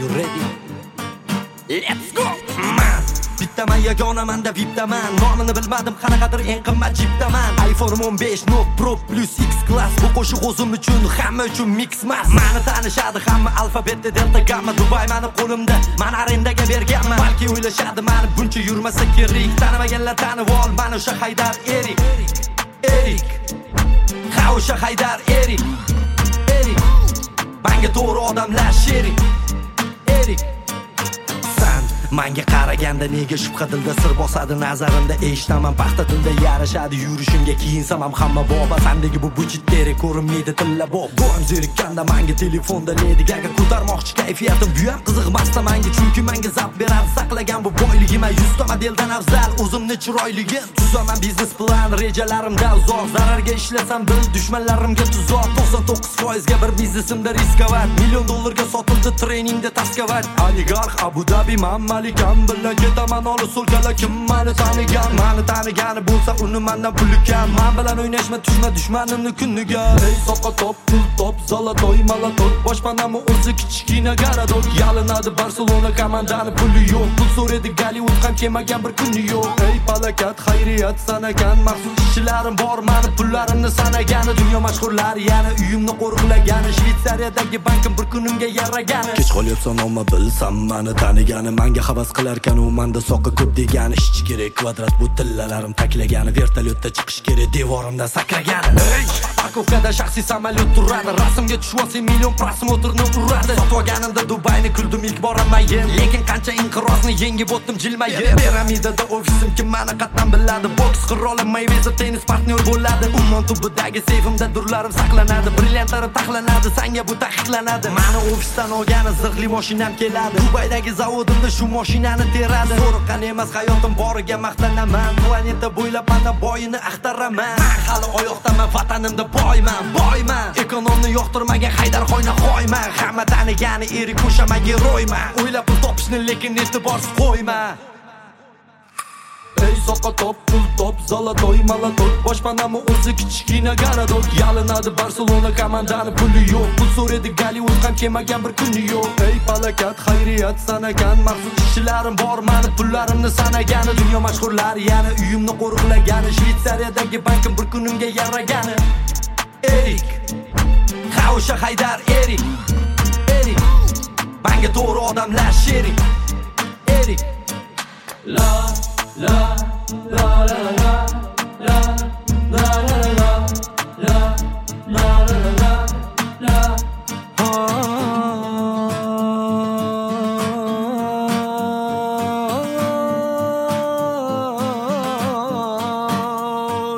you ready? Let's go! Man bittaman yagonamanda viptaman nomini bilmadim qanaqadir eng qimmat jiptaman iPhone 15 Note Pro Plus X Class bu qo'shiq o'zim uchun hamma uchun mix mas meni tanishadi hamma alfabetda delta gamma Dubai meni qo'limda men arendaga berganman balki o'ylashadi meni buncha yurmasa kerak tanimaganlar tanib ol meni o'sha Haydar Erik ha o'sha Haydar Erik menga to'g'ri odamlar sherik Manga qaraganda nega shubha dilda sir bosadi nazarimda eshitaman paxta tilda yarashadi yurishimga kiyinsam ham hamma boba sandagi bu budjetderi ko'rinmaydi tilla bob bo'm zerikkanda manga telefonda Lady Gaga ko'tarmoqchi kayfiyatim bu ham qiziqmasda manga chunki manga zap beradi saqlagan bu boyligim 100 ta modeldan afzal o'zimni chiroyligim tuzaman biznes plan rejalarimda uzoq zararga ishlasam bil dushmanlarimga tuzoq 99% ga bir biznesimda riskovat $1 ga sotildi treningda taskavat oligarx Abu Dhabi Malikam bilan ketaman olis so'lkala kim meni tanigani bo'lsa uni mendan puli kam men bilan o'ynashma tushma dushmanimni kuniga ey soqqa top pul top zolotoy malatot boshpanami o'zi kichkina garadok yalinadi Barselona komandani puli yo'q pul so'raydi Gollivud ham kelmagan bir kuni yo'q ey palakat xayriyat sanagan maxsus ishlarim bor meni pullarimni sanagani dunyo mashhurlari yana uyimni qo'riqlagani Shvetsariyadagi bankim bir kunimga yaragani kech qolyapsan omma bilsam meni tanigani menga havas qilarkan u menda soqqa ko'p degani ishchi kerak kvadrat bu tillalarim taklagani vertolyotda chiqish kerak devorimdan sakragani parkovkada shaxsiy samolyot turadi rasmga tushib olsang million prosmotrni uradi sotib olganimda Dubayni kuldim ilk boramayin lekin qancha inqirozni yengib o'tdim jilmayib piramidada ofisim kim meni qatdan biladi boks qiroli Mayweather tennis partnyor bo'ladi ummon tubidagi seyfimda durlarim saqlanadi brilliantlarim taxlanadi sanga bu taqiqlanadi meni ofisdan olgani zirhli mashinam keladi Dubaydagi zavodimda shu mashinani teradi zo'riqqan emas hayotim boriga maqtanaman planeta bo'ylab mana boyini axtaraman hali oyoqdaman vatanimda boyman ekonomni yoqtirmagan Haydar xoyman hamma tanigani erik o'sha menga ro'yman o'ylab pul topishni lekin e'tiborsiz qo'yma ey soqqa top pul top zolotoy malatot boshpanami o'zi kichkina garadok yalinadi Barselona komandani puli yo'q pul so'raydi Gollivud ham kelmagan bir kuni yo'q ey palakat xayriyat sanagan maxsus ishlarim bor meni pullarimni sanagani dunyo mashhurlari yana uyimni qo'riqlagani Shvetsariyadagi bankim bir kunimga yaragani ha o'sha Haydar Erik menga to'g'ri odamlar sherik la la la la la la la la la la la la la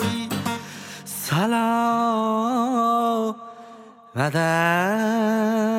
salam